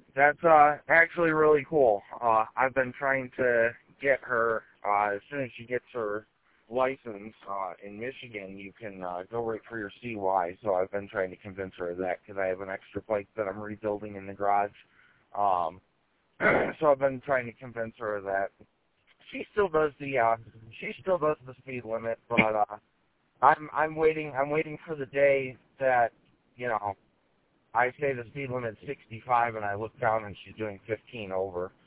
That's actually really cool. I've been trying to get her, as soon as she gets her license in Michigan, you can go right for your CY. So I've been trying to convince her of that because I have an extra bike that I'm rebuilding in the garage. So I've been trying to convince her of that. She still does the speed limit, but I'm waiting for the day that, I say the speed limit's 65 and I look down and she's doing 15 over.